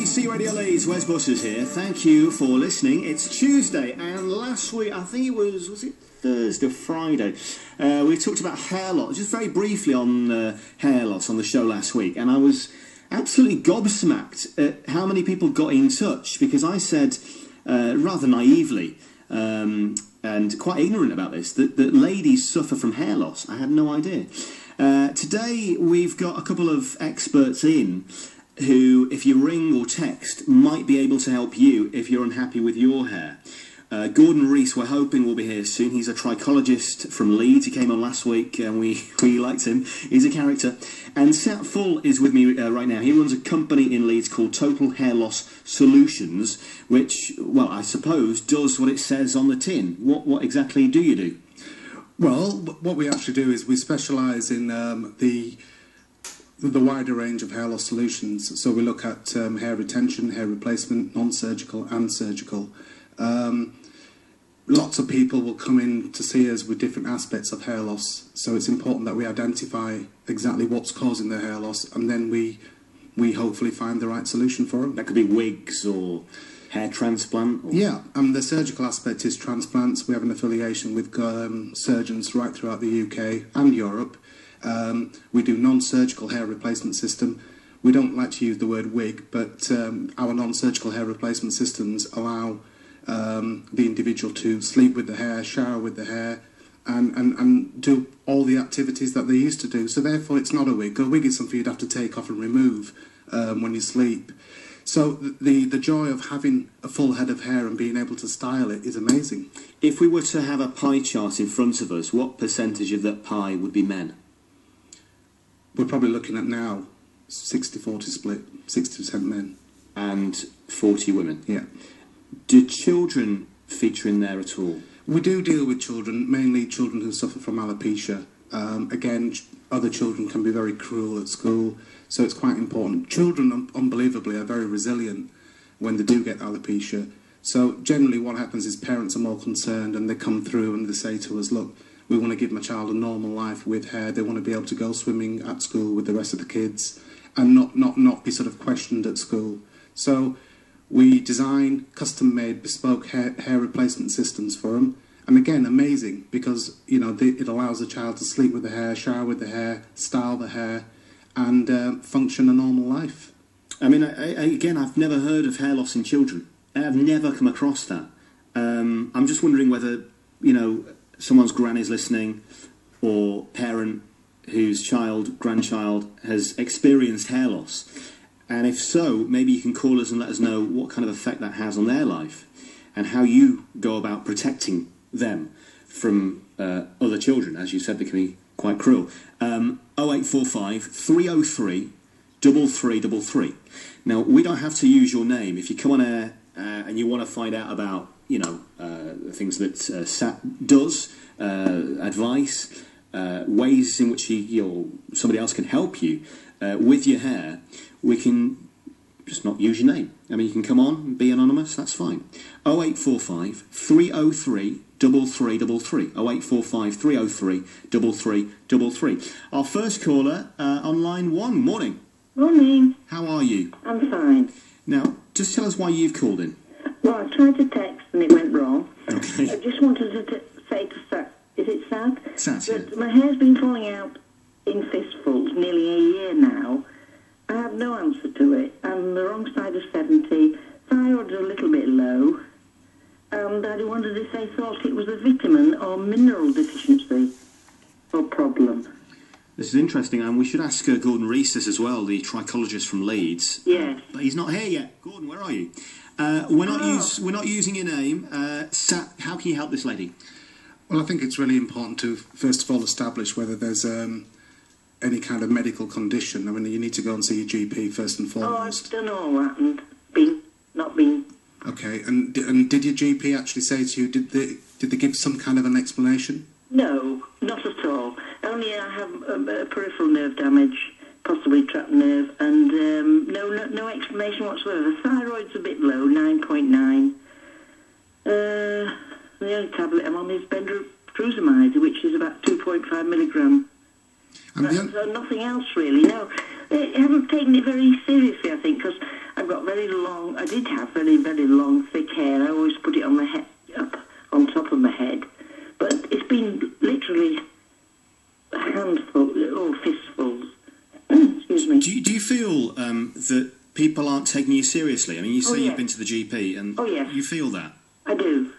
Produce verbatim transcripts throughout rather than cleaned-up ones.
C Radio Leeds, Wes Butters here. Thank you for listening. It's Tuesday, and last week, I think it was, was it Thursday or Friday, uh, we talked about hair loss, just very briefly on uh, hair loss on the show last week, and I was absolutely gobsmacked at how many people got in touch, because I said, uh, rather naively, um, and quite ignorant about this, that, that ladies suffer from hair loss. I had no idea. Uh, today, we've got a couple of experts in who, if you ring or text, might be able to help you if you're unhappy with your hair. Uh, Gordon Rees, we're hoping, will be here soon. He's a trichologist from Leeds. He came on last week and we, we liked him. He's a character. And Sat Full is with me uh, right now. He runs a company in Leeds called Total Hair Loss Solutions, which, well, I suppose, does what it says on the tin. What, what exactly do you do? Well, what we actually do is we specialise in um, the... the wider range of hair loss solutions. So we look at um, hair retention, hair replacement, non-surgical and surgical. Um, lots of people will come in to see us with different aspects of hair loss, so it's important that we identify exactly what's causing their hair loss, and then we we hopefully find the right solution for them. That could be wigs or hair transplant? Or... Yeah, and the surgical aspect is transplants. We have an affiliation with um, surgeons right throughout the U K and Europe. Um, we do non-surgical hair replacement system. We don't like to use the word wig, but um, our non-surgical hair replacement systems allow um, the individual to sleep with the hair, shower with the hair, and, and, and do all the activities that they used to do. So therefore it's not a wig. A wig is something you'd have to take off and remove um, when you sleep. So the, the joy of having a full head of hair and being able to style it is amazing. If we were to have a pie chart in front of us, what percentage of that pie would be men? We're probably looking at now sixty forty split, sixty percent men. And forty women? Yeah. Do children feature in there at all? We do deal with children, mainly children who suffer from alopecia. Um, again, other children can be very cruel at school, so it's quite important. Children, un unbelievably, are very resilient when they do get alopecia. So generally what happens is parents are more concerned and they come through and they say to us, look, we want to give my child a normal life with hair. They want to be able to go swimming at school with the rest of the kids and not, not, not be sort of questioned at school. So we design custom-made bespoke hair, hair replacement systems for them. And again, amazing, because you know they, it allows the child to sleep with the hair, shower with the hair, style the hair, and uh, function a normal life. I mean, I, I, again, I've never heard of hair loss in children. I've never come across that. Um, I'm just wondering whether, you know, someone's granny's listening, or parent whose child, grandchild, has experienced hair loss. And if so, maybe you can call us and let us know what kind of effect that has on their life and how you go about protecting them from uh, other children. As you said, they can be quite cruel. Um, oh eight four five, three oh three, three three three three. Now, we don't have to use your name. If you come on air uh, and you want to find out about you know, uh, the things that uh, Sat does, uh, advice, uh, ways in which he or somebody else can help you uh, with your hair, we can just not use your name. I mean, you can come on and be anonymous, that's fine. oh eight four five, three oh three, three three three three. oh eight four five, three oh three, three three three three. Our first caller uh, on line one. Morning. Morning. How are you? I'm fine. Now, just tell us why you've called in. Well, I tried to text and it went wrong. Okay. I just wanted to t say to Sat, is it Sat? Sat, that yeah. My hair's been falling out in fistfuls nearly a year now. I have no answer to it. I'm the wrong side of seventy. Thyroid's a little bit low. And I wondered if they thought it was a vitamin or mineral deficiency or problem. This is interesting, and we should ask uh, Gordon Rees this as well, the trichologist from Leeds. Yes. But he's not here yet. Gordon, where are you? Uh, we're not Oh. use, we're not using your name. Uh, Sat, how can you help this lady? Well, I think it's really important to, first of all, establish whether there's um, any kind of medical condition. I mean, you need to go and see your G P first and Oh, I've foremost. done all that and been, not been. Okay, and, and did your G P actually say to you, did they, did they give some kind of an explanation? No, not at all. Only I have um, a peripheral nerve damage, possibly trapped nerve, and um, no, no no explanation whatsoever. Thyroid's a bit low, nine point nine. Uh, the only tablet I'm on is bendroflutamide, which is about two point five milligram. And But, the, so nothing else really, no. I haven't taken it very seriously, I think, because I've got very very long, I did have very, very long, thick hair. I always put it on my head, up on top of my head. But it's been literally a handful, or fistfuls. Excuse me. Do you, do you feel um, that people aren't taking you seriously? I mean, you say Oh, you've yes. been to the G P, and Oh, yes. you feel that? I do.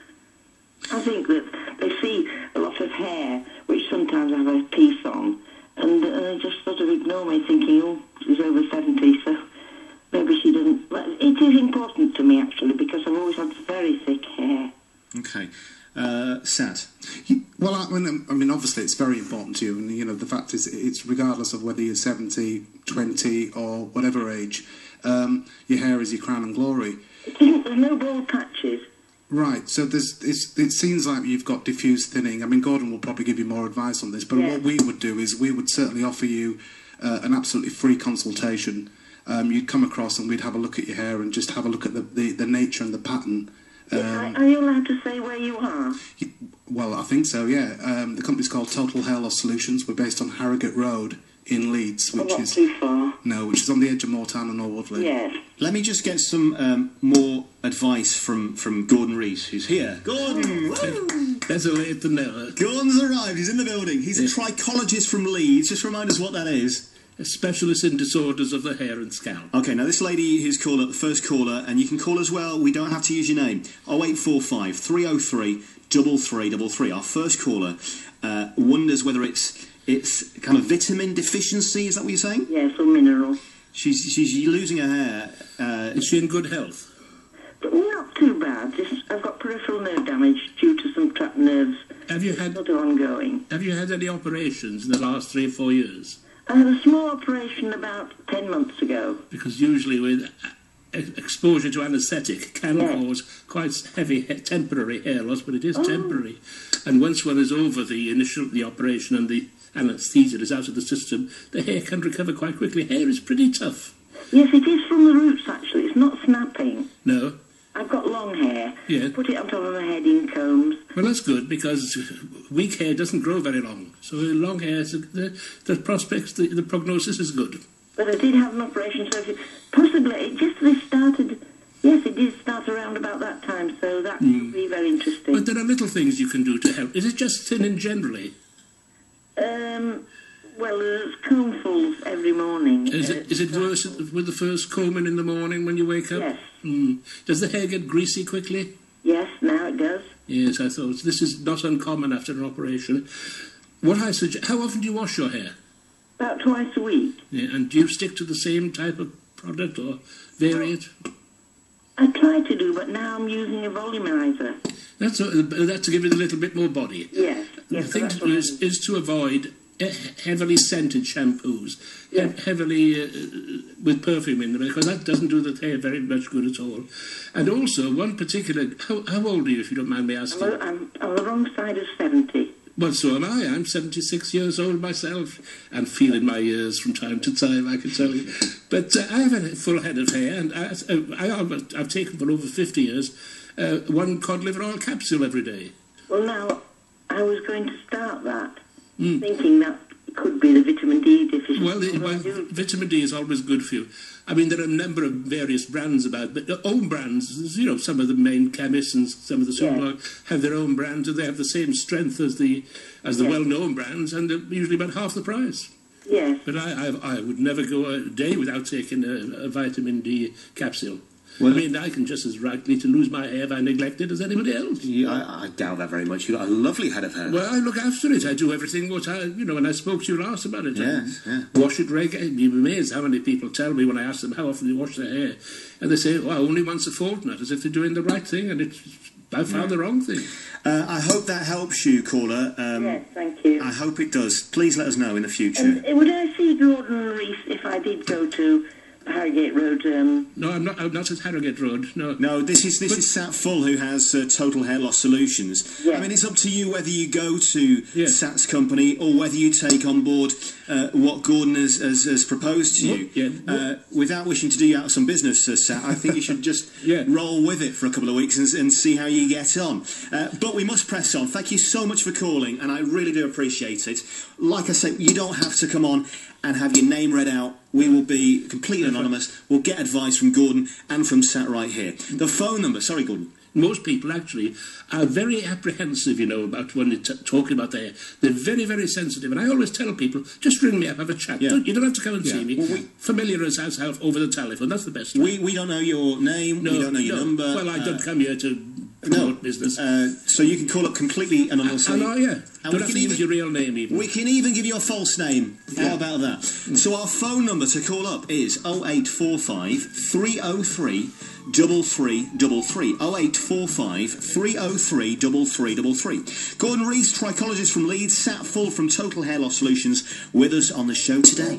I think that they see a lot of hair, which sometimes I have a piece on, and uh, they just sort of ignore me, thinking, oh, she's over seventy, so maybe she doesn't... But it is important to me, actually, because I've always had very thick hair. Okay. Uh, Sat? Well, I mean, I mean, obviously it's very important to you, and you know, the fact is, it's regardless of whether you're seventy, twenty, or whatever age, um, your hair is your crown and glory. There's no bald patches. Right, so there's, it's, it seems like you've got diffuse thinning. I mean, Gordon will probably give you more advice on this, but Yeah. what we would do is we would certainly offer you uh, an absolutely free consultation. Um, you'd come across and we'd have a look at your hair and just have a look at the, the, the nature and the pattern. Um, Yeah, are you allowed to say where you are? y- well, I think so, yeah. Um, the company's called Total Hair Loss Solutions. We're based on Harrogate Road in Leeds, Oh, which not is too far. no, which is on the edge of Moortown and Norwoodley. Yes. Let me just get some um, more advice from, from Gordon Rees, who's here. Gordon! Woo! Better late than never. Gordon's arrived, he's in the building. He's a trichologist from Leeds. Just remind us what that is. A specialist in disorders of the hair and scalp. Okay, now this lady who's caller, the first caller, and you can call as well, we don't have to use your name. oh eight four five, three oh three, three three three three. Our first caller uh, wonders whether it's it's kind of vitamin deficiency, is that what you're saying? Yes, or mineral. She's, she's losing her hair. Uh, Is she in good health? But not too bad. Just, I've got peripheral nerve damage due to some trapped nerves. Have you had Sort of ongoing. Have you had any operations in the last three or four years? I had a small operation about ten months ago. Because usually with e- exposure to anaesthetic can Yes. cause quite heavy he- temporary hair loss, but it is Oh. temporary. And once one is over the initial the operation and the anaesthesia is out of the system, the hair can recover quite quickly. Hair is pretty tough. Yes, it is from the roots, actually. It's not snapping. No? I've got long hair. Yeah. Put it on top of my head in combs. Well, that's good because weak hair doesn't grow very long. So long hair, the, the prospects, the, the prognosis is good. But I did have an operation, so if it, possibly it just this started. Yes, it did start around about that time, so that would be very interesting. But there are little things you can do to help. Is it just thinning generally? Um, well, there's combfuls every morning. Is Uh, it is it worse with the first combing in the morning when you wake up? Yes. Mm. Does the hair get greasy quickly? Yes, now it does. Yes, I thought. This is not uncommon after an operation. What I suggest, how often do you wash your hair? About twice a week. Yeah, and do you stick to the same type of product or vary it? I try to do, but now I'm using a volumizer. That's, a, that's to give it a little bit more body. Yes. The yes, so thing that's to what do I is, do. is to avoid he- heavily scented shampoos, he- Yes. heavily uh, with perfume in them, because that doesn't do the hair very much good at all. And also, one particular... How, how old are you, if you don't mind me asking? I'm, I'm on the wrong side of seventy. Well, so am I. I'm seventy-six years old myself, and feeling my years from time to time, I can tell you. But uh, I have a full head of hair, and I, I, have, I've taken for over fifty years uh, one cod liver oil capsule every day. Well, now, I was going to start that, Mm. thinking that could be the vitamin D deficiency. Well, it, well, I do- vitamin D is always good for you. I mean, there are a number of various brands about, but their own brands, you know, some of the main chemists and some of the Yeah. supermarkets have their own brands, and they have the same strength as the as the Yeah. well-known brands, and they're usually about half the price. Yes. But I, I, I would never go a day without taking a, a vitamin D capsule. Well- I mean, I can just as likely to lose my hair if I neglect it as anybody else. yeah, I, I doubt that very much. You've got a lovely head of hair. Well, I look after it. I do everything what I, you know, when I spoke to you last about it. Yes, I yeah. Wash it regularly. You'd be amazed how many people tell me when I ask them how often they wash their hair. And they say, well, only once a fortnight, as if they're doing the right thing, and it's, I found the wrong thing. Uh, I hope that helps you, caller. Um, Yes, thank you. I hope it does. Please let us know in the future. And uh, would I see Gordon Rees if I did go to Harrogate Road? Um, No, I'm not, I'm not at Harrogate Road, no. No, this is this is Sat Full, who has uh, Total Hair Loss Solutions. Yeah. I mean, it's up to you whether you go to Yeah. Sat's company or whether you take on board uh, what Gordon has, has, has proposed to you. What- yeah, what- Uh, without wishing to do you out of some business, uh, Sat, I think you should just Yeah. roll with it for a couple of weeks and, and see how you get on. Uh, but we must press on. Thank you so much for calling, and I really do appreciate it. Like I said, you don't have to come on and have your name read out. We will be completely anonymous. We'll get advice from Gordon and from Sat right here. The phone number, sorry Gordon. Most people actually are very apprehensive, you know, about when they're t talking about their hair. They're very, very sensitive. And I always tell people, just ring me up, have a chat. Yeah. Don't, you don't have to come and Yeah. see me. Well, we, Familiarise ourselves over the telephone. That's the best way. we, we don't know your name. No, we don't know your no. number. Well, I uh, don't come here to No, promote business. uh, so you can call up completely anonymously. And, and, oh, yeah. And Don't we have can to use even- your real name even. We can even give you a false name. How Yeah. about that? So our phone number to call up is oh eight four five, three oh three, three three three three. oh eight four five, three oh three, three three three three. Gordon Rees, trichologist from Leeds, Sat Full from Total Hair Loss Solutions, with us on the show today.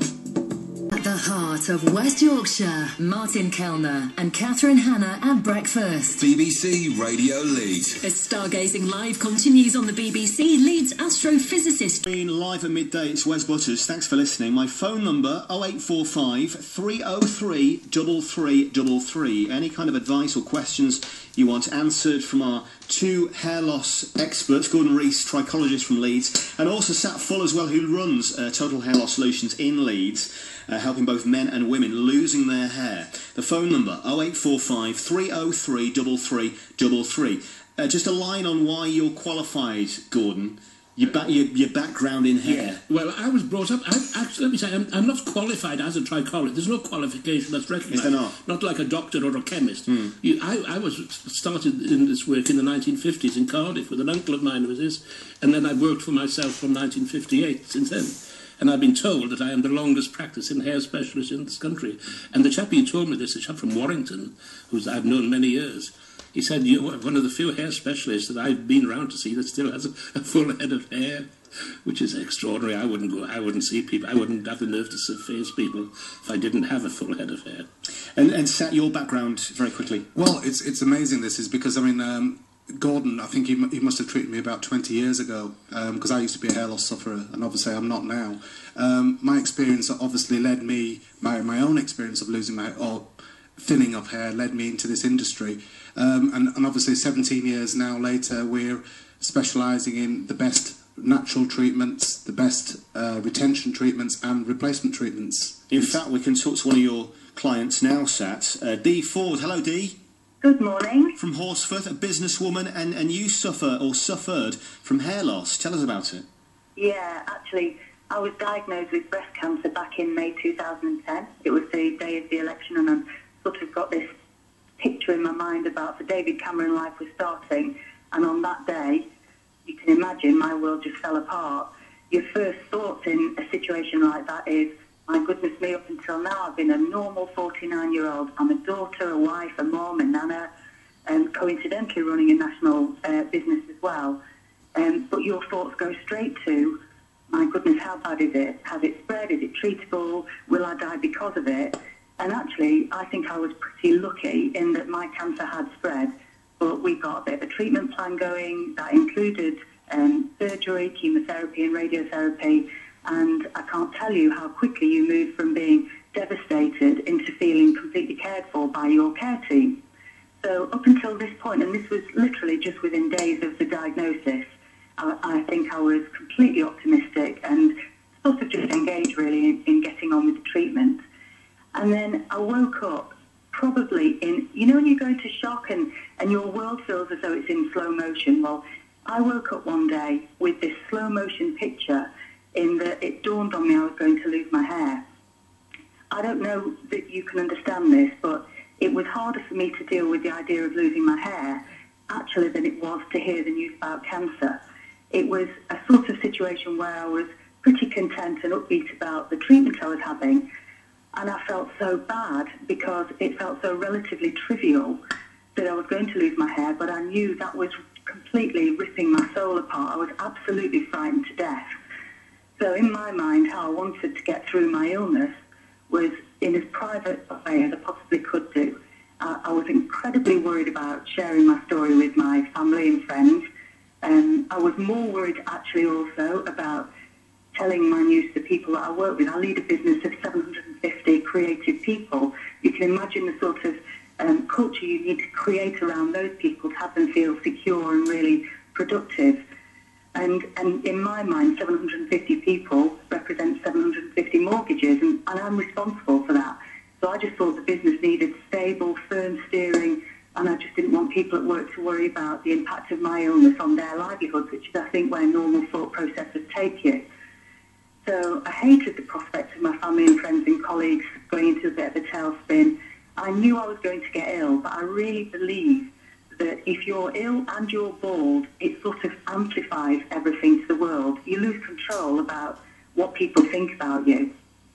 At the heart of West Yorkshire, Martin Kellner and Catherine Hanna at breakfast. B B C Radio Leeds. As stargazing live continues on the B B C, Leeds astrophysicist Been live at midday, it's Wes Butters. Thanks for listening. My phone number oh eight four five, three oh three, three three three three. Any kind of advice or questions you want answered from our two hair loss experts, Gordon Rees, trichologist from Leeds, and also Sat Full as well, who runs uh, Total Hair Loss Solutions in Leeds, uh, helping both men and women losing their hair. The phone number oh eight four five, three oh three, three three three three. Uh, just a line on why you're qualified, Gordon. Your, ba your, your background in hair. Yeah. Well, I was brought up. I, actually, let me say, I'm, I'm not qualified as a trichologist. There's no qualification that's recognised. Is there not? Not like a doctor or a chemist. Mm. You, I, I was started in this work in the nineteen fifties in Cardiff with an uncle of mine who was this, and then I worked for myself from nineteen fifty-eight since then. And I've been told that I am the longest practicing hair specialist in this country. And the chap who told me this, a chap from Warrington, who I've known many years, he said, you're one of the few hair specialists that I've been around to see that still has a, a full head of hair, which is extraordinary. I wouldn't go, I wouldn't see people, I wouldn't have the nerve to face people if I didn't have a full head of hair. And, and Sat, your background, very quickly. Well, it's it's amazing. This is because I mean, um, Gordon. I think he he must have treated me about twenty years ago because um, I used to be a hair loss sufferer, and obviously I'm not now. Um, my experience obviously led me, my my own experience of losing my or thinning of hair led me into this industry, um, and and obviously seventeen years now later, we're specialising in the best natural treatments, the best uh, retention treatments, and replacement treatments. In fact, we can talk to one of your clients now, Sat. Uh, Dee Ford. Hello, Dee. Good morning. From Horsforth, a businesswoman, and, and you suffer or suffered from hair loss. Tell us about it. Yeah, actually, I was diagnosed with breast cancer back in May two thousand ten. It was the day of the election, and I've sort of got this picture in my mind about the David Cameron life was starting, and on that day, you can imagine my world just fell apart. Your first thoughts in a situation like that is, my goodness me, up until now I've been a normal forty-nine-year-old. I'm a daughter, a wife, a mom, a nana, and coincidentally running a national uh, business as well. Um, but your thoughts go straight to, my goodness, how bad is it? Has it spread? Is it treatable? Will I die because of it? And actually, I think I was pretty lucky in that my cancer had spread, but we got a bit of a treatment plan going that included um, surgery, chemotherapy and radiotherapy, and I can't tell you how quickly you move from being devastated into feeling completely cared for by your care team. So up until this point, and this was literally just within days of the diagnosis, I, I think I was completely optimistic and sort of just engaged really in, in getting on with the treatment. And then I woke up probably in, you know when you go into shock and, and your world feels as though it's in slow motion? Well, I woke up one day with this slow motion picture in that it dawned on me I was going to lose my hair. I don't know that you can understand this, but it was harder for me to deal with the idea of losing my hair, actually, than it was to hear the news about cancer. It was a sort of situation where I was pretty content and upbeat about the treatment I was having, and I felt so bad because it felt so relatively trivial that I was going to lose my hair, but I knew that was completely ripping my soul apart. I was absolutely frightened to death. So in my mind, how I wanted to get through my illness was in as private a way as I possibly could do. Uh, I was incredibly worried about sharing my story with my family and friends. Um, I was more worried actually also about telling my news to the people that I work with. I lead a business of seven hundred fifty creative people. You can imagine the sort of um, culture you need to create around those people to have them feel secure and really productive. And, and in my mind, seven hundred fifty people represent seven hundred fifty mortgages, and, and I'm responsible for that. So I just thought the business needed stable, firm steering, and I just didn't want people at work to worry about the impact of my illness on their livelihoods, which is, I think, where normal thought processes take you. So I hated the prospect of my family and friends and colleagues going into a bit of a tailspin. I knew I was going to get ill, but I really believe that if you're ill and you're bald, it sort of amplifies everything to the world. You lose control about what people think about you.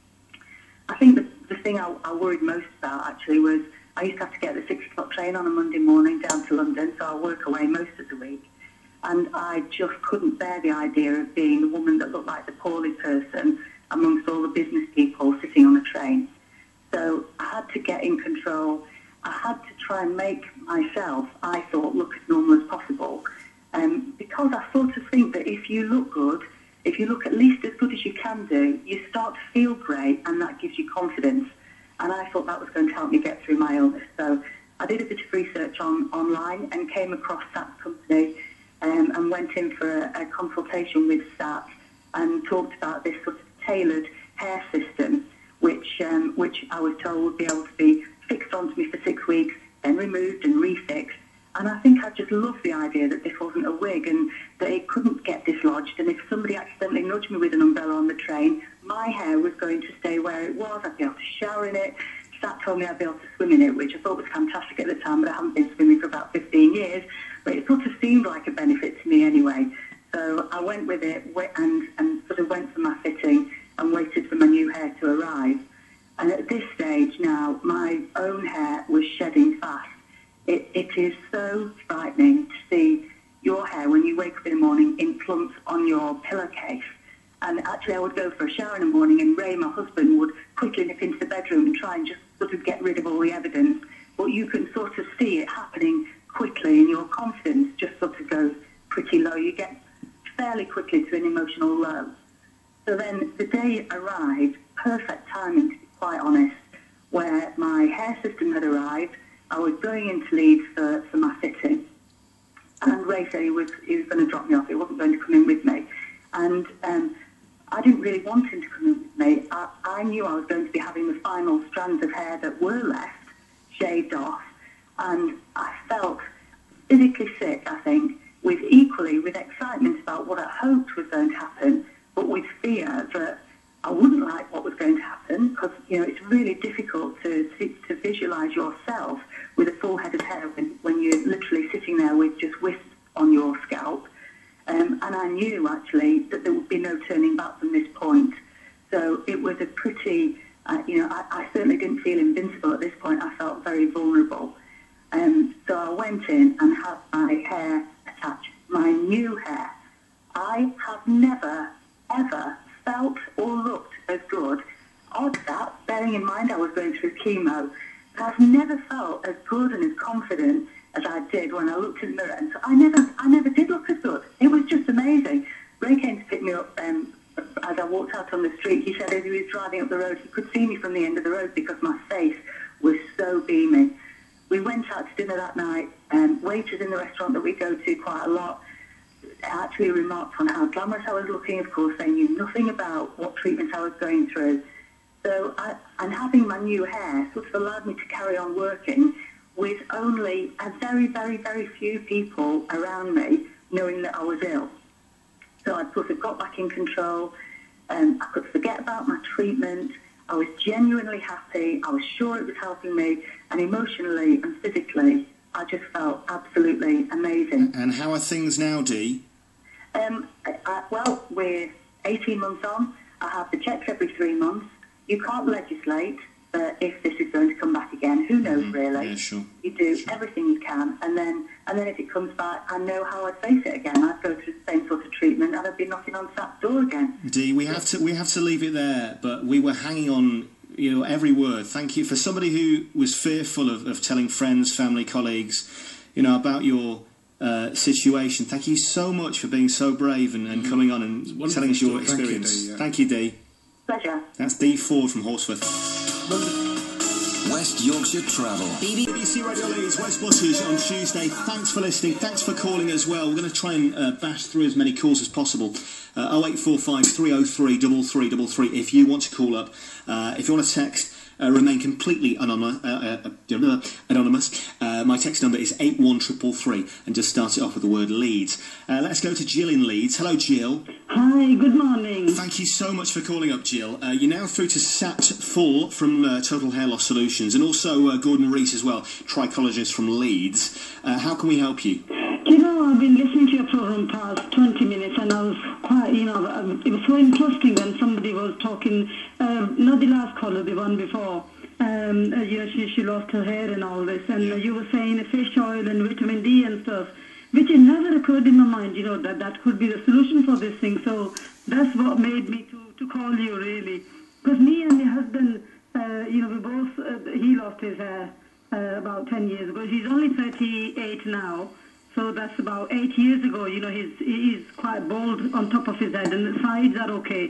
I think the, the thing I, I worried most about, actually, was I used to have to get the six o'clock train on a Monday morning down to London, so I work away most of the week. And I just couldn't bear the idea of being the woman that looked like the poorly person amongst all the business people sitting on a train. So I had to get in control. I had to try and make myself, I thought, look as normal as possible. Um, because I sort of think that if you look good, if you look at least as good as you can do, you start to feel great, and that gives you confidence. And I thought that was going to help me get through my illness. So I did a bit of research on online and came across S A T company um, and went in for a, a consultation with S A T and talked about this sort of tailored hair system, which um, which I was told would be able to be fixed onto me for six weeks, then removed and refixed. And I think I just loved the idea that this wasn't a wig and that it couldn't get dislodged. And if somebody accidentally nudged me with an umbrella on the train, my hair was going to stay where it was. I'd be able to shower in it. S A T told me I'd be able to swim in it, which I thought was fantastic at the time, but I haven't been swimming for about fifteen years. But it sort of seemed like a benefit to me anyway. So I went with it and, and sort of went for my fitting and waited for my new hair to arrive. And at this stage now, my own hair was shedding fast. It, it is so frightening to see your hair when you wake up in the morning in clumps on your pillowcase. And actually I would go for a shower in the morning, and Ray, my husband, would quickly nip into the bedroom and try and just sort of get rid of all the evidence. But you can sort of see it happening quickly, and your confidence just sort of goes pretty low. You get fairly quickly to an emotional low. So then the day arrived, perfect timing to be quite honest, where my hair system had arrived. I was going into Leeds for, for my fitting, and Ray said he was, he was going to drop me off. He wasn't going to come in with me. And um, I didn't really want him to come in with me. I, I knew I was going to be having the final strands of hair that were left shaved off, and I felt physically sick, I think, with equally with excitement about what I hoped was going to happen, but with fear that I wouldn't like what was going to happen, because, you know, it's really difficult to to visualise yourself with a full head of hair when, when you're literally sitting there with just wisps on your scalp. Um, and I knew, actually, that there would be no turning back from this point. So it was a pretty, uh, you know, I, I certainly didn't feel invincible at this point. I felt very vulnerable. Um, so I went in and had my hair attached, my new hair. I have never, ever felt or looked as good. Odd that, bearing in mind I was going through chemo, but I've never felt as good and as confident as I did when I looked in the mirror. And so I never, I never did look as good. It was just amazing. Ray came to pick me up um, as I walked out on the street. He said as he was driving up the road, he could see me from the end of the road because my face was so beaming. We went out to dinner that night, and waiters in the restaurant that we go to quite a lot actually remarked on how glamorous I was looking. Of course, they knew nothing about what treatment I was going through. So, I, and having my new hair sort of allowed me to carry on working with only a very, very, very few people around me knowing that I was ill. So I sort of got back in control, and I could forget about my treatment. I was genuinely happy. I was sure it was helping me, and emotionally and physically, I just felt absolutely amazing. And how are things now, Dee? Um, I, I, well, we're eighteen months on. I have the checks every three months. You can't legislate uh, if this is going to come back again. Who knows, mm-hmm. really? Yeah, sure. You do sure. everything you can, and then and then if it comes back, I know how I'd face it again. I'd go through the same sort of treatment, and I'd be knocking on S A T's door again. Dee, we have to we have to leave it there, but we were hanging on, you know, every word. Thank you for somebody who was fearful of, of telling friends, family, colleagues, you know, about your uh, situation. Thank you so much for being so brave and, and mm-hmm. coming on and telling us your experience. Thank you, Dee. Yeah. Pleasure. That's Dee Ford from Horsforth. Wonderful. West Yorkshire Travel. B B C Radio Leeds, West Buses on Tuesday. Thanks for listening. Thanks for calling as well. We're going to try and uh, bash through as many calls as possible. Uh, oh eight four five, three oh three, three three three three if you want to call up. Uh, if you want to text, uh, remain completely anonymous. Uh, uh, anonymous. Uh, my text number is eight one three three three and just start it off with the word Leeds. Uh, let's go to Jill in Leeds. Hello, Jill. Hi, good morning. Thank you so much for calling up, Jill. Uh, you're now through to Sat Full from uh, Total Hair Loss Solutions, and also uh, Gordon Rees as well, trichologist from Leeds. Uh, how can we help you? You know, I've been listening to your program past twenty minutes, and I was quite, you know, it was so interesting when somebody was talking, um, not the last caller, the one before. Um, uh, you know, she, she lost her hair and all this, and uh, you were saying fish oil and vitamin D and stuff, which it never occurred in my mind, you know, that that could be the solution for this thing. So that's what made me to, to call you, really. Because me and my husband, uh, you know, we both, uh, he lost his hair uh, about ten years ago. He's only thirty-eight now. So that's about eight years ago. You know, he's he's quite bald on top of his head, and the sides are okay.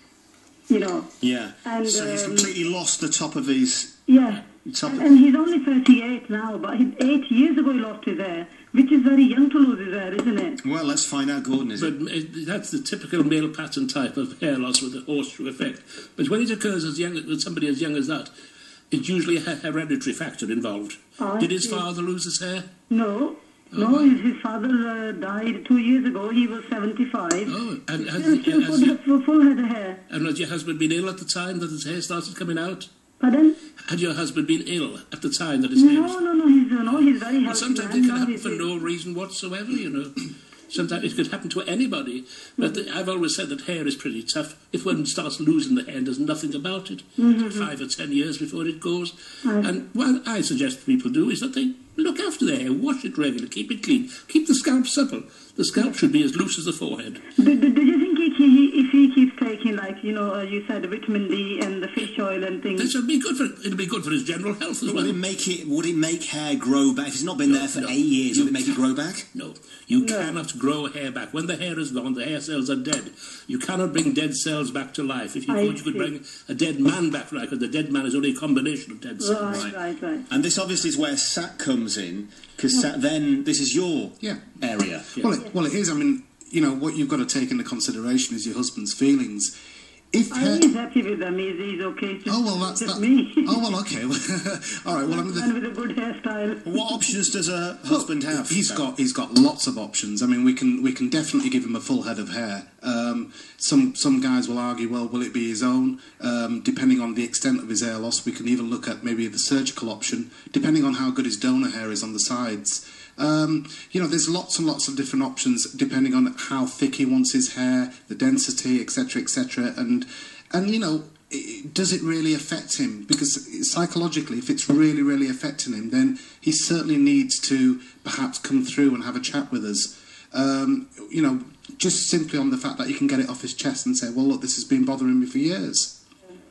You know. Yeah. And, so he's um, completely lost the top of his. Yeah. Top And, of... and he's only thirty-eight now, but he, eight years ago he lost his hair, which is very young to lose his hair, isn't it? Well, let's find out, Gordon. Is But it? uh, that's the typical male pattern type of hair loss with the horseshoe effect. But when it occurs as young with somebody as young as that, it's usually a hereditary factor involved. Oh, I Did his see. father lose his hair? No. Oh, No, wow. his, his father uh, died two years ago. He was seventy-five. Oh, and has, Still, still has, your, full, full head of hair. and had your husband been ill at the time that his hair started coming out? Pardon? Had your husband been ill at the time that his hair No, was... no, no. He's uh, no, he's very healthy. Well, sometimes man. it can Now happen he's- for no reason whatsoever, you know. Sometimes it could happen to anybody. But the, I've always said that hair is pretty tough. If one starts losing the hair and does nothing about it, Mm-hmm. five or ten years before it goes. Right. And what I suggest people do is that they look after their hair, wash it regularly, keep it clean, keep the scalp supple. The scalp should be as loose as the forehead. Do, do, do you think he, he, if he keeps taking, like, you know, uh, you said, vitamin D and the fish oil and things? This would be good for it'll be good for his general health as Would it well. make it? Would it make hair grow back? If it's not been No, there for no. eight years, You would it make it grow back? No, you No. cannot grow hair back. When the hair is gone, the hair cells are dead. You cannot bring dead cells back to life. If you I thought you could see. bring a dead man back to life, because the dead man is only a combination of dead cells. Right, right, right. And this obviously is where Sat comes in, because Sat then this is your Yeah. area. Well, it, well, it is. I mean, you know, what you've got to take into consideration is your husband's feelings. If I hair... he's happy with them. He's, he's okay. It's just, Oh, well, that's just that. me. Oh, well, okay. All right. Well, I mean, the, And with a good hairstyle. What options does a husband have? He's got he's got lots of options. I mean, we can we can definitely give him a full head of hair. Um, some some guys will argue, well, will it be his own? Um, depending on the extent of his hair loss, we can even look at maybe the surgical option, depending on how good his donor hair is on the sides. Um, you know, there's lots and lots of different options depending on how thick he wants his hair, the density, et cetera, et cetera, and and you know. It, does it really affect him? Because psychologically, if it's really, really affecting him, then he certainly needs to perhaps come through and have a chat with us. Um, you know, just simply on the fact that you can get it off his chest and say, well, look, this has been bothering me for years.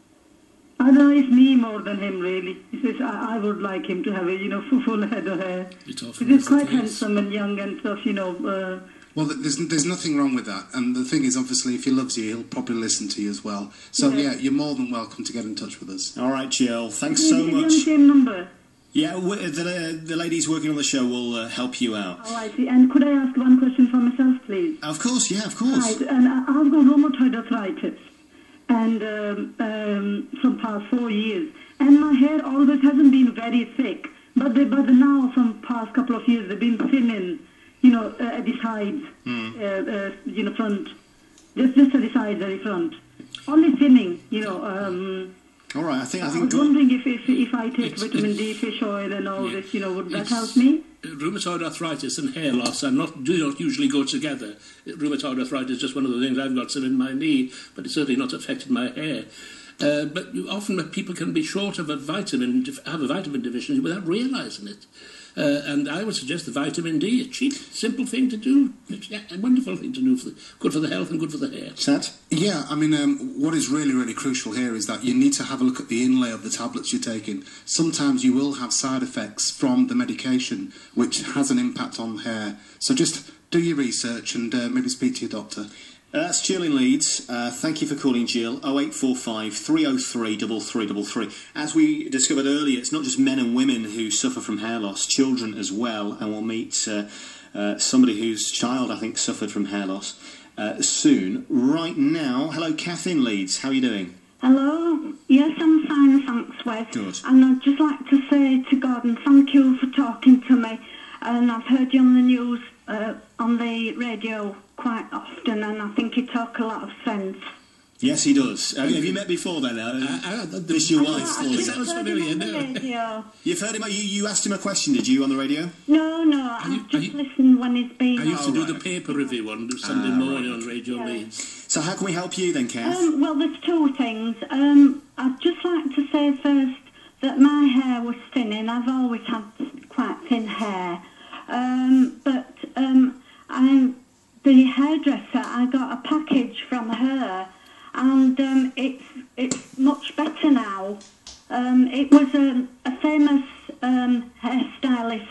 I know it's me more than him, really. He says I, I would like him to have a, you know, full, full head of hair. It often Because he's is the quite case. handsome and young and stuff, you know. Uh, Well, there's there's nothing wrong with that. And the thing is, obviously, if he loves you, he'll probably listen to you as well. So, Yeah. yeah, you're more than welcome to get in touch with us. All right, Jill. Thanks is so he on the much. same number? Yeah, w- the uh, the ladies working on the show will uh, help you out. Oh, I see. And could I ask one question for myself, please? Of course, yeah, of course. Right, and I- I've got rheumatoid arthritis, and um, um, from past four years, and my hair always hasn't been very thick, but they, but now from past couple of years they've been thinning, you know, uh, at the sides, Hmm. uh, uh, you know, front, just just at the sides, at the front, only thinning, you know. Um, All right, I think I I think. was wondering if if, if I take It's- vitamin it's- D, fish oil, and all Yeah. this, you know, would that It's- help me? Rheumatoid arthritis and hair loss are not do not usually go together. Rheumatoid arthritis is just one of the things I've got still in my knee, but it's certainly not affected my hair. Uh, but you- often people can be short of a vitamin, have a vitamin deficiency without realising it. Uh, and I would suggest the vitamin D, a cheap, simple thing to do, it's a wonderful thing to do, for the, good for the health and good for the hair. Sat? Yeah, I mean, um, what is really, really crucial here is that you need to have a look at the inlay of the tablets you're taking. Sometimes you will have side effects from the medication, which has an impact on hair. So just do your research and uh, maybe speak to your doctor. Uh, that's Jill in Leeds. Uh, thank you for calling, Jill. oh eight four five, three oh three, three three three three. As we discovered earlier, it's not just men and women who suffer from hair loss, children as well, and we'll meet uh, uh, somebody whose child, I think, suffered from hair loss uh, soon. Right now, hello, Kath in Leeds. How are you doing? Hello. Yes, I'm fine, thanks, Wes. Good. And I'd just like to say to Gordon, thank you for talking to me. And I've heard you on the news, uh, on the radio quite often, and I think you talk a lot of sense. Yes, he does. Have, have you met before then? Uh, I, I, this your wife? I, I just Sounds heard familiar, him on the no. radio. You've heard him? You, you asked him a question, did you, on the radio? No, no, I've you- just you- listened when he's been I used to on. do right. the paper review on Sunday Ah, morning right. on Radio Yeah. Leeds. So how can we help you then, Kath? Um, well, there's two things. Um, I'd just like to say first that my hair was thinning. I've always had quite thin hair. Um, but um, I, the hairdresser, I got a package from her, and um, it's it's much better now. Um, it was a, a famous um, hairstylist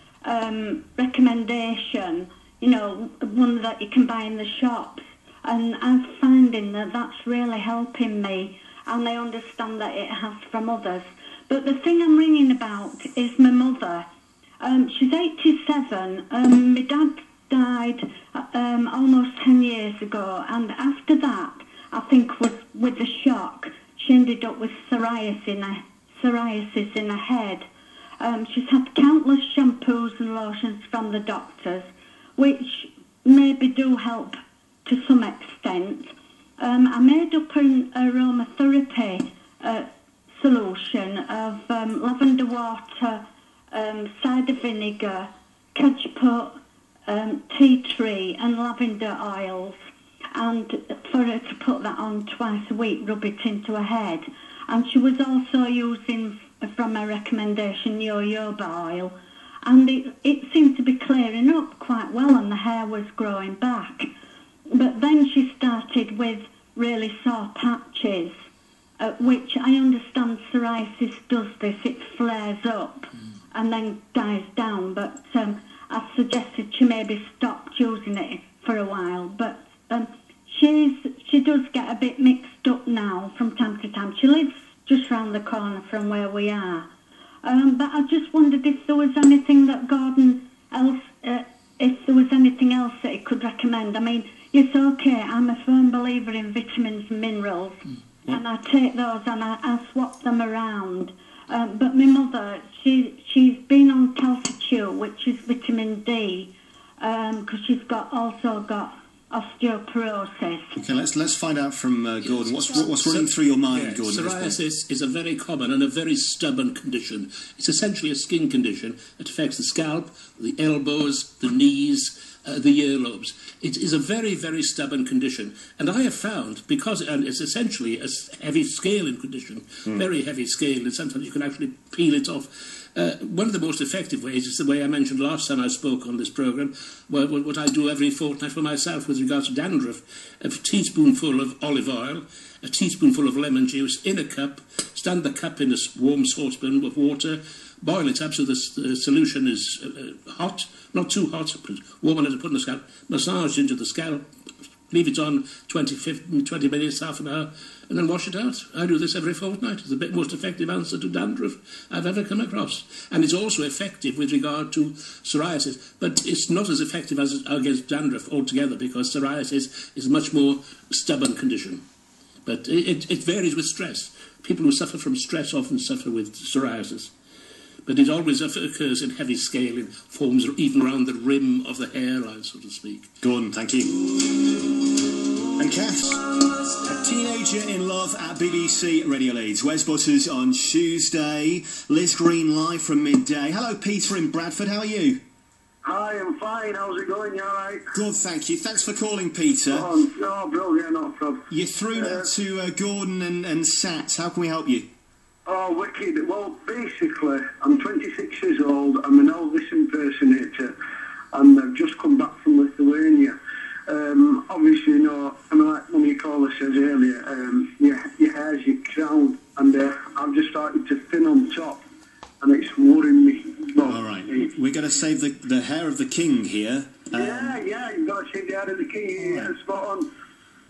um, recommendation, you know, one that you can buy in the shops. And I'm finding that that's really helping me, and I understand that it has from others. But the thing I'm ringing about is my mother. Um, she's eighty-seven. Um, my dad died um, almost ten years ago, and after that, I think with, with the shock, she ended up with psoriasis in her, psoriasis in her head. Um, she's had countless shampoos and lotions from the doctors, which maybe do help to some extent. Um, I made up an aromatherapy uh, solution of um, lavender water, um, cider vinegar, cajeput, um, tea tree and lavender oils, and for her to put that on twice a week, rub it into her head. And she was also using, from her recommendation, jojoba oil, and it, it seemed to be clearing up quite well, and the hair was growing back. But then she started with really sore patches, uh, which I understand psoriasis does this. It flares up mm. and then dies down. But um, I suggested she maybe stopped using it for a while. But um, she's she does get a bit mixed up now from time to time. She lives just round the corner from where we are. Um, but I just wondered if there was anything that Gordon else, uh, if there was anything else that he could recommend. I mean, it's okay, I'm a firm believer in vitamins and minerals, mm. and I take those and I, I swap them around. Um, but my mother, she, she's been on Calcium, which is vitamin D, because um, she's got also got osteoporosis. Okay, let's let's find out from uh, Gordon. What's what's running through your mind, Yeah, Gordon? psoriasis is a very common and a very stubborn condition. It's essentially a skin condition that affects the scalp, the elbows, the knees, uh, the earlobes. It is a very, very stubborn condition. And I have found, because and it's essentially a heavy scaling condition, mm. very heavy scale, and sometimes you can actually peel it off. Uh, one of the most effective ways is the way I mentioned last time I spoke on this programme, well, what I do every fortnight for myself with regards to dandruff. A teaspoonful of olive oil, a teaspoonful of lemon juice in a cup, stand the cup in a warm saucepan with water, boil it up so the uh, solution is uh, hot, not too hot, but warm enough to put in the scalp, massage into the scalp, leave it on twenty, fifteen, twenty minutes, half an hour, and then wash it out. I do this every fortnight. It's the bit most effective answer to dandruff I've ever come across. And it's also effective with regard to psoriasis, but it's not as effective as against dandruff altogether, because psoriasis is a much more stubborn condition. But it, it varies with stress. People who suffer from stress often suffer with psoriasis. But it always occurs in heavy scaling forms, even around the rim of the hairline, so to speak. Gordon, thank you. And Kath, a teenager in love at B B C Radio Leeds. Wes Butters on Tuesday. Liz Green live from midday. Hello, Peter in Bradford. How are you? Hi, I'm fine. How's it going? You all right? Good, thank you. Thanks for calling, Peter. Oh, no, brilliant. No problem. You're through Uh, now to uh, Gordon and, and Sats. How can we help you? Oh, wicked. Well, basically, I'm twenty-six years old. I'm an Elvis impersonator, and I've just come back from Lithuania. Um, obviously, you know, I mean, like one of your callers says earlier, um, your, your hair's your crown, and uh, I've just started to thin on top, and it's worrying me. Well, All right. We're going to save the, the hair of the king here. Um, yeah, yeah, you've got to save the hair of the king. Yeah, spot on.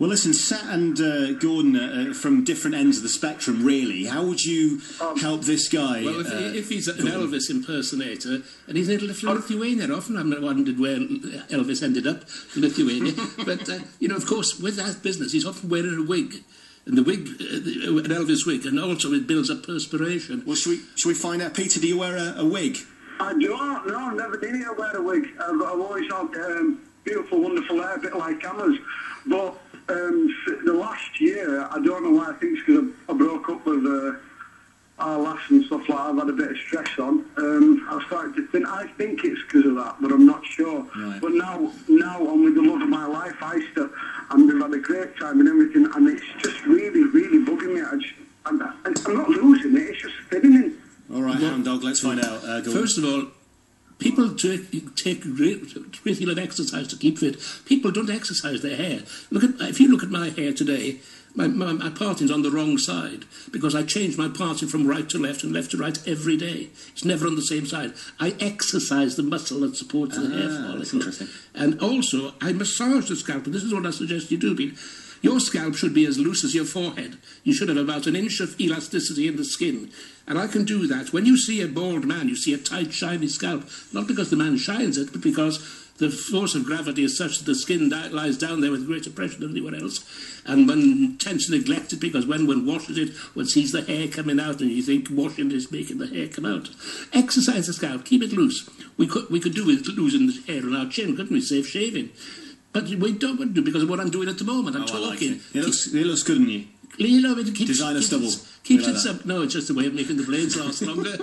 Well, listen, Sat and uh, Gordon are from different ends of the spectrum, really. How would you Um, help this guy? Well, if, uh, if he's an Elvis impersonator, and he's in Lithuania, often I've wondered where Elvis ended up, Lithuania. But, uh, you know, of course, with that business, he's often wearing a wig. And the wig, uh, the, an Elvis wig, and also it builds up perspiration. Well, should we, should we find out? Peter, do you wear a, a wig? I don't, no, I've never been here to wear a wig. I've, I've always had um, beautiful, wonderful hair, a bit like Anna's. But um, the last year, I don't know why, I think it's because I, I broke up with uh, our lass and stuff like that. I've had a bit of stress on. Um, I've started to think, I think it's because of that, but I'm not sure. Right. But now, now I'm with the love of my life, Easter, and we've had a great time and everything, and it's just really, really bugging me. I just, I'm, I'm not losing it, it's just fitting in. All right, Hound Dog, let's find out. Uh, Gordon. First of all, people take, take a great, great deal of exercise to keep fit. People don't exercise their hair. Look at if you look at my hair today, my, my, my parting's on the wrong side because I change my parting from right to left and left to right every day. It's never on the same side. I exercise the muscle that supports the Ah, hair follicle. that's interesting. And also, I massage the scalp, and this is what I suggest you do, Pete. Your scalp should be as loose as your forehead. You should have about an inch of elasticity in the skin. And I can do that. When you see a bald man, you see a tight, shiny scalp. Not because the man shines it, but because the force of gravity is such that the skin di- lies down there with greater pressure than anywhere else. And one tends to neglect it because when one washes it, one sees the hair coming out and you think washing is making the hair come out. Exercise the scalp. Keep it loose. We could, we could do with losing the hair on our chin, couldn't we? Save shaving. But we don't want to do because of what I'm doing at the moment. I'm Oh, I talking. like it. It looks, it looks good on you. You know, it keeps, Designer keeps, stubble. Keeps Like it that. sub. No, it's just a way of making the blades last longer.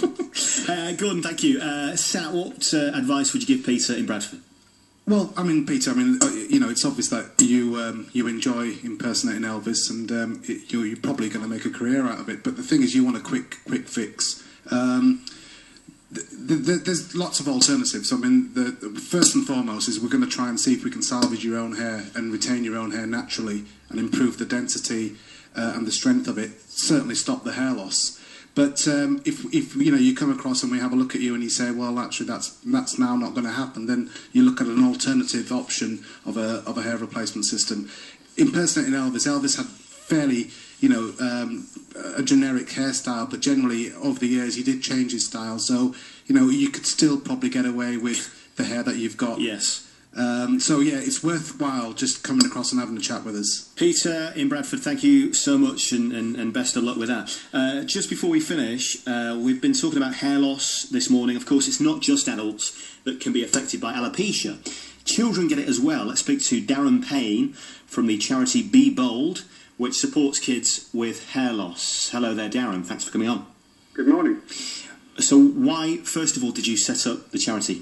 Uh, Gordon, thank you. Uh, Sat, what uh, advice would you give Peter in Bradford? Well, I mean, Peter, I mean, uh, you know, it's obvious that you um, you enjoy impersonating Elvis, and um, it, you're, you're probably going to make a career out of it. But the thing is, you want a quick quick fix. Um, th- th- th- there's lots of alternatives. I mean, the, the first and foremost is we're going to try and see if we can salvage your own hair and retain your own hair naturally and improve the density uh, and the strength of it. Certainly stop the hair loss. But um, if, if you know you come across and we have a look at you and you say, well, actually that's that's now not going to happen, then you look at an alternative option of a of a hair replacement system. Impersonating Elvis, Elvis had fairly you know um, a generic hairstyle, but generally over the years he did change his style, so you know you could still probably get away with the hair that you've got. Yes. Um, so yeah, it's worthwhile just coming across and having a chat with us. Peter in Bradford, thank you so much and, and, and best of luck with that. Uh, just before we finish, uh, we've been talking about hair loss this morning. Of course, it's not just adults that can be affected by alopecia. Children get it as well. Let's speak to Darren Payne from the charity Be Bold, which supports kids with hair loss. Hello there, Darren. Thanks for coming on. Good morning. So why, first of all, did you set up the charity?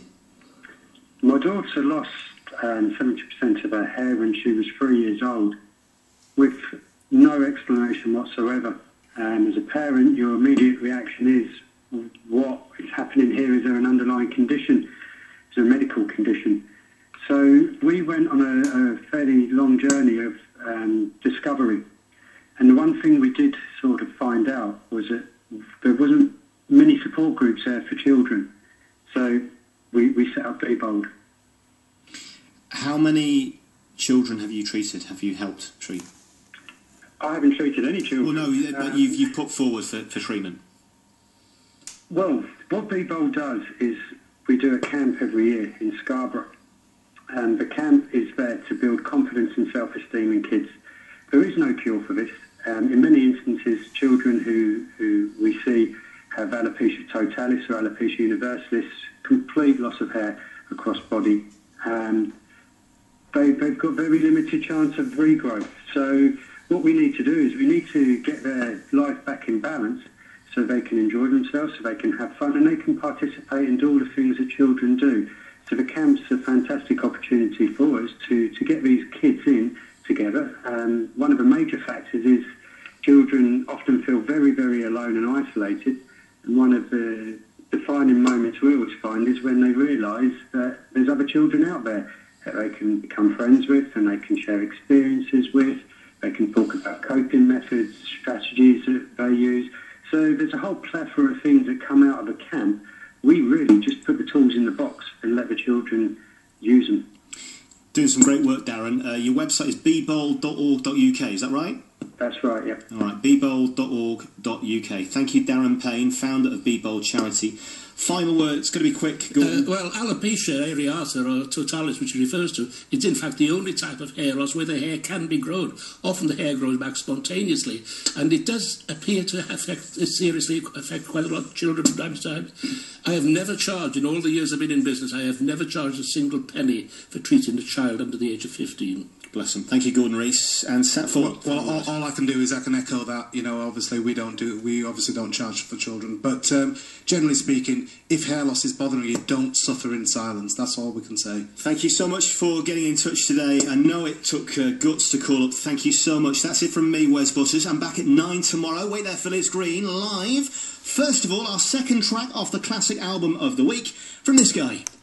My daughter lost um, seventy percent of her hair when she was three years old, with no explanation whatsoever. Um, as a parent, your immediate reaction is, what is happening here? Is there an underlying condition? Is there a medical condition? So we went on a, a fairly long journey of um, discovery. And the one thing we did sort of find out was that there wasn't many support groups there for children. So we, we set up Be Bold. How many children have you treated, have you helped treat? I haven't treated any children. Well, no, but Um, you've, you've put forward for, for treatment. Well, what Be Bold does is we do a camp every year in Scarborough. And the camp is there to build confidence and self-esteem in kids. There is no cure for this. Um, in many instances, children who, who we see have alopecia totalis or alopecia universalis, complete loss of hair across body. Um, they, they've got very limited chance of regrowth. So what we need to do is we need to get their life back in balance so they can enjoy themselves, so they can have fun, and they can participate and do all the things that children do. So the camp's a fantastic opportunity for us to, to get these kids in together. Um, one of the major factors is children often feel very, very alone and isolated. And one of the defining moments we always find is when they realise that there's other children out there that they can become friends with and they can share experiences with. They can talk about coping methods, strategies that they use. So there's a whole plethora of things that come out of a camp. We really just put the tools in the box and let the children use them. Doing some great work, Darren. Uh, your website is b bold dot org dot u k, is that right? That's right, yeah. All right, b bold dot org dot u k. Thank you, Darren Payne, founder of Be Bold Charity. Final word, it's going to be quick. Go uh, well, alopecia areata, or totalis, which it refers to, is in fact the only type of hair loss where the hair can be grown. Often the hair grows back spontaneously, and it does appear to affect, seriously affect quite a lot of children from time to time. I have never charged, in all the years I've been in business, I have never charged a single penny for treating a child under the age of fifteen. Bless him. Thank you, Gordon Rees. And Satford. Well, well all, all I can do is I can echo that. You know, obviously we don't do, we obviously don't charge for children. But um, generally speaking, if hair loss is bothering you, don't suffer in silence. That's all we can say. Thank you so much for getting in touch today. I know it took uh, guts to call up. Thank you so much. That's it from me, Wes Butters. I'm back at nine tomorrow. Wait there for Liz Green live. First of all, our second track off the classic album of the week from this guy.